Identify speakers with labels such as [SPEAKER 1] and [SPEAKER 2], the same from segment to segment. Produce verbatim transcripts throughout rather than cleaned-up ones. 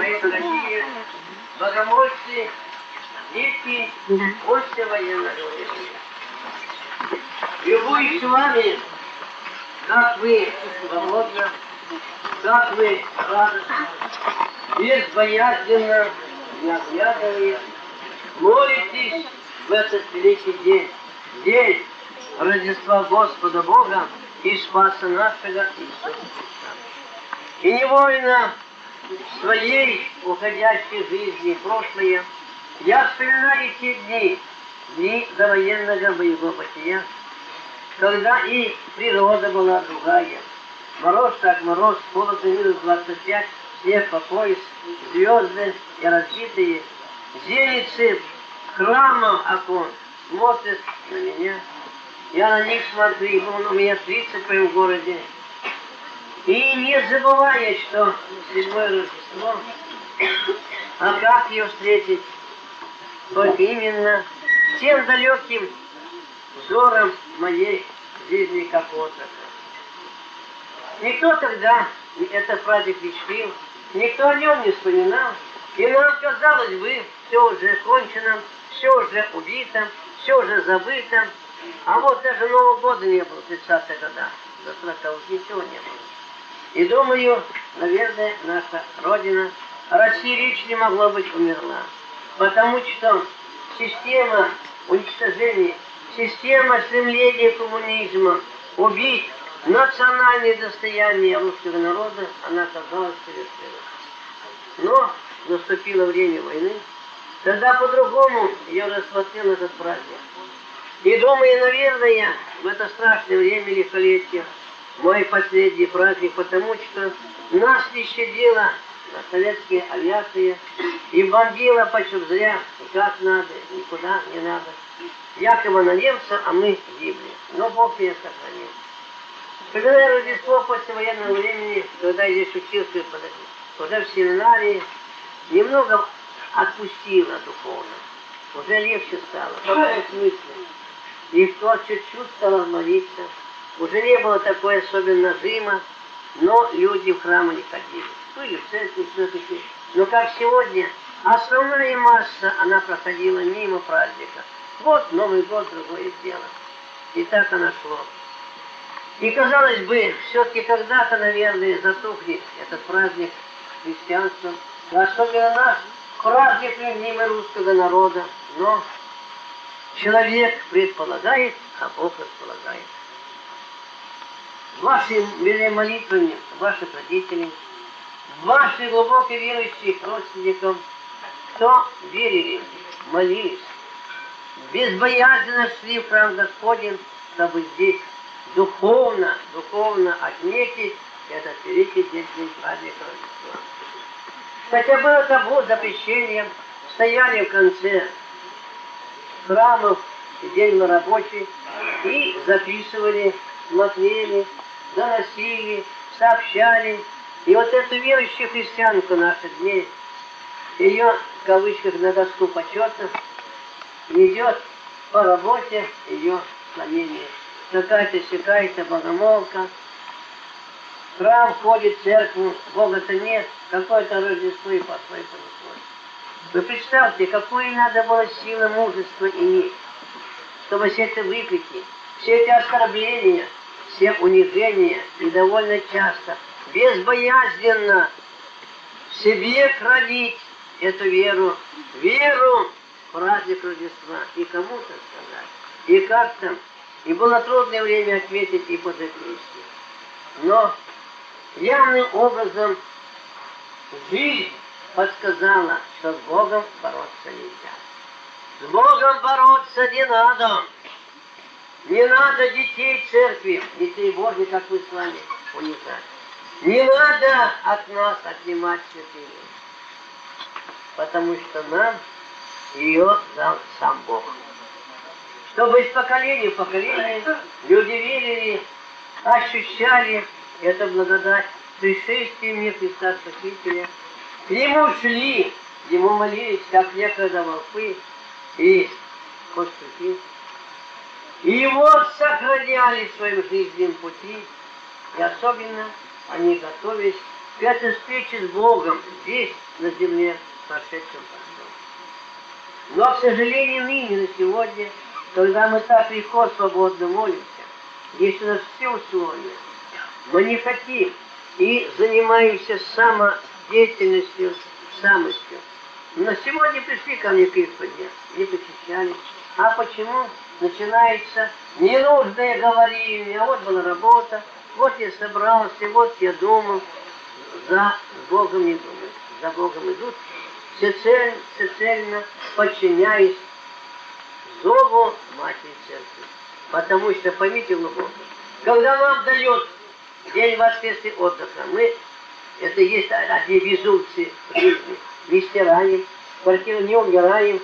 [SPEAKER 1] мои дорогие богомольцы, дети, гости военного времени. Любуюсь вами, как вы свободно, как вы радостно, безбоязненно, не оглядываясь, молитесь в этот великий день, день Рождества Господа Бога и Спаса нашего Иисуса Христа. И невольно в своей уходящей жизни прошлое я вспоминаю те дни, дни довоенного моего бытия, когда и природа была другая. Мороз так мороз, холодно минус двадцать пять, снег по пояс, звезды и разбитые зеницы храмом окон смотрят на меня. Я на них смотрю, вон у меня тридцать в моем городе. И не забывая, что седьмое Рождество, а как ее встретить? Только именно тем далеким взором моей жизни как отрока. Никто тогда этот праздник не чтил, никто о нем не вспоминал, и нам казалось бы, все уже кончено, все уже убито, все уже забыто, а вот даже Нового года не было в тридцатых годах, до сороковых ничего не было. И думаю, наверное, наша Родина, Россия речь не могла быть умерла, потому что система уничтожения, система стремления коммунизма убить национальное достояние русского народа, она оказалась совершена. Но наступило время войны, тогда по-другому ее рассмотрел этот праздник. И думаю, наверное, в это страшное время лихолетия мой последний праздник, потому что нас не щадила советская авиация и бомбила почем зря, как надо, никуда не надо. Якобы на немца, а мы гибли. Но Бог меня сохранил. Вспоминаю Рождество после военного времени, когда я здесь учился, уже в семинарии, немного отпустила духовно. Уже легче стало. В каком смысле? И кто чуть-чуть стал молиться. Уже не было такой особенно нажима, но люди в храмы не ходили. Были в церкви все-таки. Но как сегодня, основная масса, она проходила мимо праздника. Вот Новый год, другое дело. И так оно шло. И казалось бы, все-таки когда-то, наверное, затухнет этот праздник христианства. Особенно наш праздник любимый русского народа. Но человек предполагает, а Бог располагает. Вашими молитвами, ваших родителей, ваших глубоко верующих родственников, кто верили, молились, безбоязненно шли в храм Господень, чтобы здесь духовно, духовно отметить этот великий день праздника Рождества. Хотя было табу, запрещением, стояли в конце храмов, день на рабочий, и записывали, смотрели, доносили, сообщали. И вот эту верующую христианку наших дней, ее, в кавычках, на доску почета, идет по работе ее славение. Какая-то сякая-то богомолка, в храм ходит, в церковь, Бога-то нет, какое-то Рождество и пошло и понеслось. Вы представьте, какое надо было силы, мужества иметь, чтобы все это выпеки, все эти оскорбления, все унижения, и довольно часто, безбоязненно в себе хранить эту веру, веру в праздник Рождества, и кому-то сказать, и как-то. И было трудное время отметить и подопечные. Но явным образом жизнь подсказала, что с Богом бороться нельзя. С Богом бороться не надо. Не надо детей церкви, детей Божьих, как вы с вами, унижать. Не надо от нас отнимать святыню. Потому что нам ее дал сам Бог. Чтобы из поколения в поколение люди верили, ощущали эту благодать пришествия мира Христа Спасителя. К Нему шли, Ему молились, как некогда волхвы и пастухи. И Его сохраняли в своем жизненном пути, и особенно они готовились к этой встрече с Богом здесь, на земле, прошедшем прошел. Но, к сожалению, ныне, на сегодня, когда мы так легко, свободно молимся, есть у нас все условия, мы не хотим и занимаемся самодеятельностью, самостью. Но сегодня пришли ко мне к исповеди, не почищались. А почему? Начинается ненужное говорение. А вот была работа, вот я собрался, вот я думал. За Богом не думают, за Богом идут, всецельно, всецельно подчиняясь зову Матери Церкви. Потому что, поймите глубоко, когда нам дает день воскресный отдыха, мы, это есть одни безумцы в жизни, не стираем, квартиру не убираем,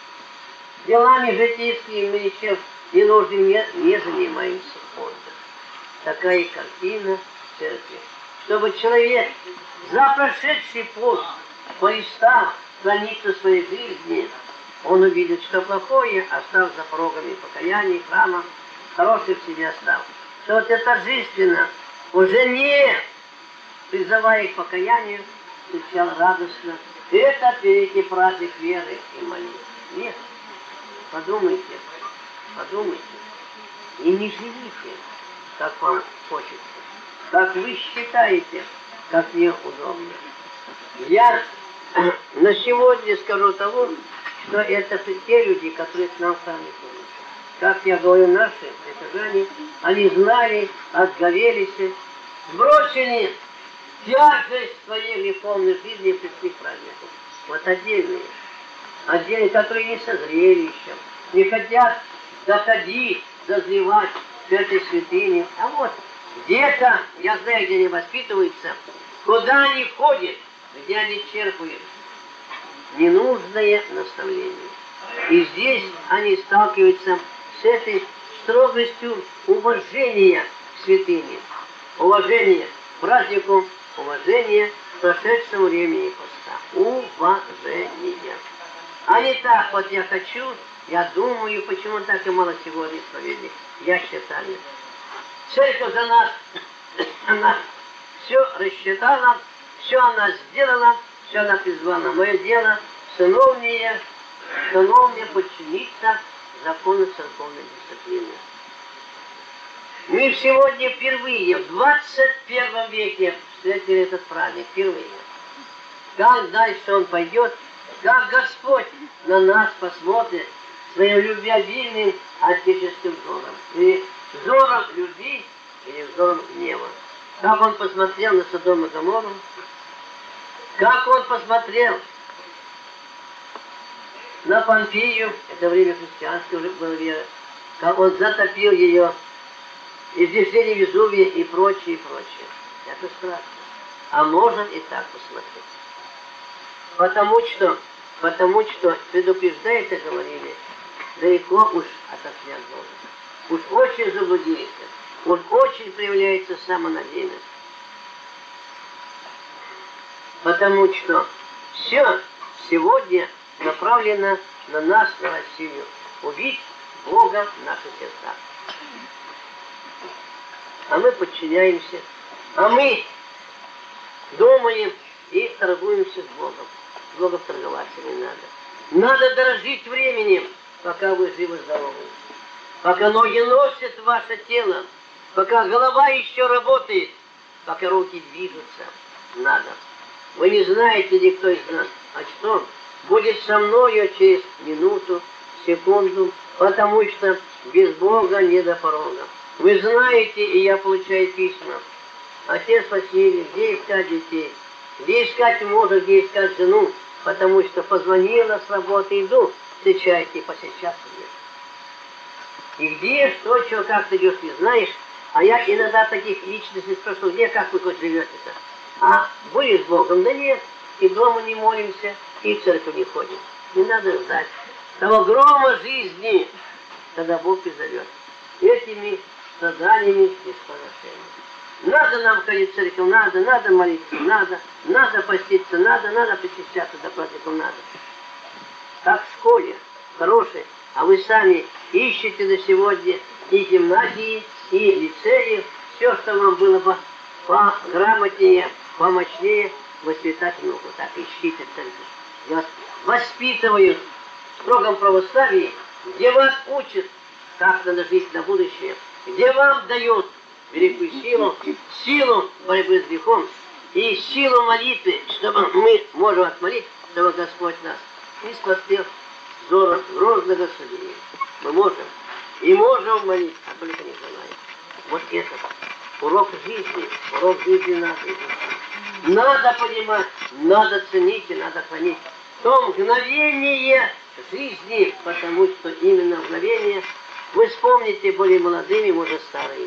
[SPEAKER 1] делами житейскими мы ничем ненужным не, не занимаемся отдыхом. Такая картина церкви. Чтобы человек за прошедший пост поистав страницу своей жизни, он увидит, что плохое осталось за порогами покаяния, храма, хорошее в себе осталось. Что вот это торжественно, уже не призывая к покаянию, встречал радостно. Это великий праздник веры и молитвы. Нет, подумайте, подумайте. И не живите, как вам хочется. Как вы считаете, как мне удобно. Я на сегодня скажу того, что это те люди, которые к нам сами ходят. Как я говорю, наши прихожане, они знали, отговелись, сбросили тяжесть своей греховной жизни и пришли к празднику. Вот отдельные. Отдельные, которые не созрели еще, не хотят доходить, дозревать в этой святыне. А вот где-то, я знаю, где они воспитываются, куда они ходят, где они черпают ненужное наставление. И здесь они сталкиваются с этой строгостью уважения к святыне, уважения к празднику, уважения к прошедшему времени поста. Уважение. А не так, вот я хочу, я думаю, почему так и мало сегодня исповедник. Я считаю. Церковь за нас, она все рассчитала, все она сделала, все она призвала. Мое дело сыновнее, сыновнее подчиниться закону церковной дисциплины. Мы сегодня впервые, в двадцать первом веке встретили этот праздник, впервые. Как дальше он пойдет, как Господь на нас посмотрит своим любвеобильным отеческим взором. И взором любви или взором гнева. Как он посмотрел на Содом и Гоморру, как он посмотрел на Помпею, это время христианской уже было вера, как он затопил ее, извержение Везувия и прочее, и прочее. Это страшно. А можно и так посмотреть. Потому что, потому что предупреждает и говорили, далеко уж отошли от Бога. Уж очень заблудились, уж очень проявляется самонадеянность. Потому что все сегодня направлено на нас, на Россию. Убить Бога в наших сердцах. А мы подчиняемся, а мы думаем и торгуемся с Богом. С Богом торговаться не надо. Надо дорожить временем, пока вы живы-здоровы. Пока ноги носят ваше тело, пока голова еще работает, пока руки движутся, надо. Вы не знаете, никто из нас, а что будет со мною через минуту, секунду, потому что без Бога не до порога. Вы знаете, и я получаю письма. Отец Василий, где искать детей? Где искать мужа, где искать жену? Потому что позвонила с работы, иду, встречайте, по сейчас нет. И где, что, что, как ты идешь, не знаешь. А я иногда таких личностей спрашиваю, где, как вы хоть живете-то? А были с Богом? Да нет. И дома не молимся, и в церковь не ходим. Не надо ждать того грома жизни, когда Бог призовет. Этими страданиями и спасением. Надо нам ходить в церковь, надо, надо молиться, надо, надо поститься, надо, надо причащаться до праздников, надо. Как в школе, хорошей, а вы сами ищете на сегодня и гимназии, и лицеи, все, что вам было бы пограмотнее, помощнее воспитать внуку. Так ищите церковь. Я вас воспитываю в строгом православии, где вас учат, как надо жить на будущее, где вам дают великую силу, силу борьбы с грехом и силу молитвы, чтобы мы можем отмолить, чтобы Господь нас не смотрел взором грозного судьи. Мы можем и можем молить, а только не желаем. Вот это урок жизни, урок жизни нашей. Надо понимать, надо ценить и надо хранить то мгновение жизни, потому что именно мгновение вы вспомните более молодыми, может старые.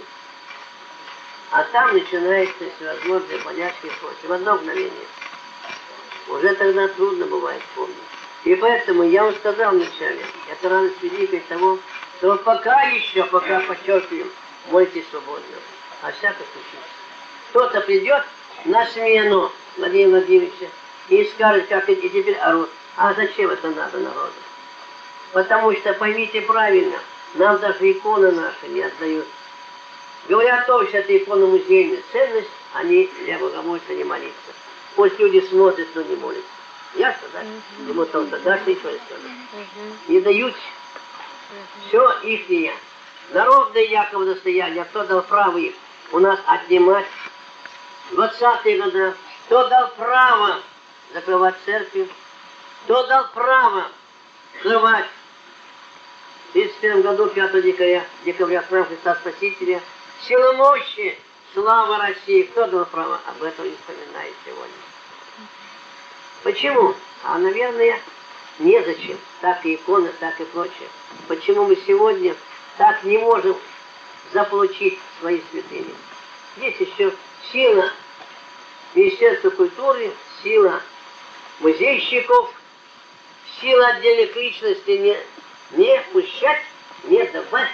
[SPEAKER 1] А там начинается всевозможные болячки и прочее. В одно мгновение. Уже тогда трудно бывает вспомнить. И поэтому я вам сказал вначале, это радость великая того, что пока еще, пока подчеркиваем, молитесь свободно. А всяко случится. Кто-то придет на смену Владимира Владимировича и скажет, как и теперь орут. А зачем это надо народу? Потому что, поймите правильно, нам даже иконы наши не отдают. Говорят о том, что это икона музейная ценность, они для богомольства не молятся. Пусть люди смотрят, но не молятся. Ясно, да? Ему там-то дашь, ничего не скажут. Не дают. Все ихнее. Народное Яково достояние. Кто дал право их у нас отнимать? двадцатые годы. Кто дал право закрывать церкви? Кто дал право скрывать? В тридцать первом году, пятого декабря, декабря храм Христа Спасителя, сила мощи, слава России. Кто дал право? Об этом не вспоминает сегодня. Почему? А, наверное, незачем. Так и иконы, так и прочее. Почему мы сегодня так не можем заполучить свои святыни? Здесь еще сила Министерства культуры, сила музейщиков, сила отдельных личностей не, не пущать, не давать.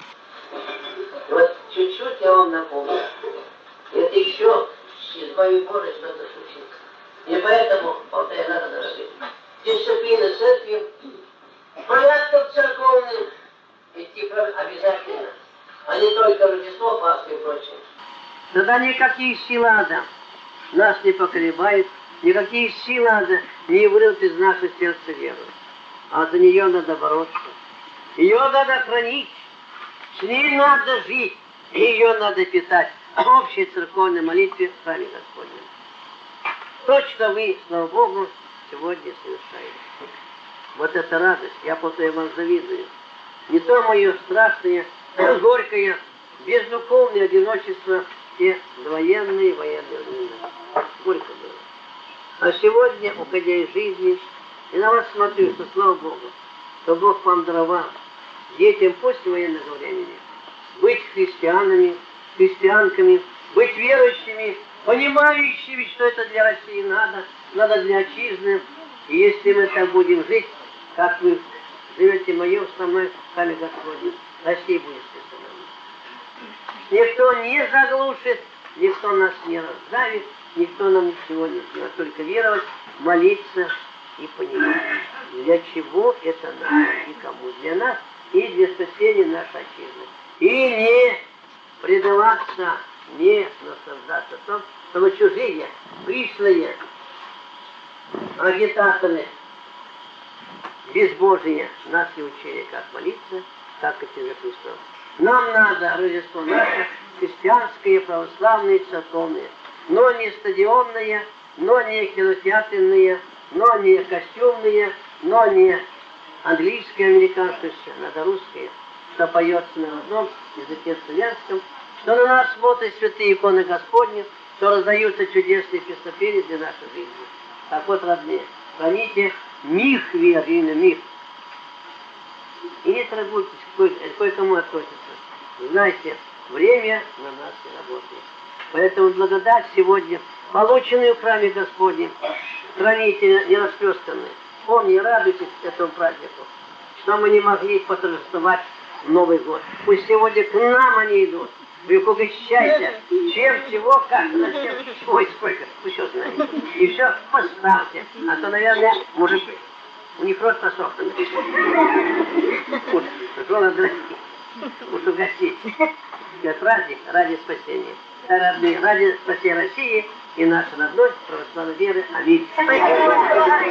[SPEAKER 1] Вот чуть-чуть я вам напомню. Это еще из моей Божьей что-то случилось. И поэтому, повторяю, надо дорогие, дисциплина церкви, порядков церковных идти обязательно, а не только Рождество, Пасха и прочее. Тогда никакие силы ада нас не поколебают, никакие силы ада не вырвут из нашего сердца веру. А за нее надо бороться. Ее надо хранить, с ней надо жить, ее надо питать в общей церковной молитве в храме Господнем. То, что вы, слава Богу, сегодня совершаете. Вот это радость, я после вам завидую. Не то мое страшное, горькое, бездуховное одиночество, те военные, военные времена. Горько было. А сегодня, уходя из жизни, и на вас смотрю, что, слава Богу, что Бог вам даровал детям после военного времени быть христианами, христианками, быть верующими, понимающими, что это для России надо, надо для отчизны. И если мы так будем жить, как вы живете в моем основном храме Господнем, Россия будет спасена. Никто не заглушит, никто нас не раздавит, никто нам ничего не сделает, только веровать, молиться и понимать, для чего это надо и кому. Для нас и для спасения нашей отчизны. И не предаваться, не наслаждаться в том, чтобы чужие, пришлые, агитаторы, безбожие нас не учили, как молиться, как идти за Христом. Нам надо Рождество наше, христианское, православное, церковное, но не стадионное, но не кинотеатренное, но не костюмные, но не английское, американское, надо русское, что поется на родном языке славянском, что на нас смотрят святые иконы Господни, что раздаются чудесные песнопения для нашей жизни. Так вот, родные, храните мир веры, именно мир. И не торгуйтесь, кое-кому относится. Знайте, время на нас не работает. Поэтому благодать сегодня, полученную в храме Господнем, храните не расплесканные. Помни, радуйтесь этому празднику, что мы не могли поторжествовать Новый год. Пусть сегодня к нам они идут. Вы их угощайте, чем, чего, как, зачем, ой, сколько, вы все знаете. И все поставьте. А то, наверное, может, у них рот посохнет. Уж, жена дорогие, уж угостить. Это праздник ради спасения. Родные, ради спасения России и нашей родной православной веры. Аминь.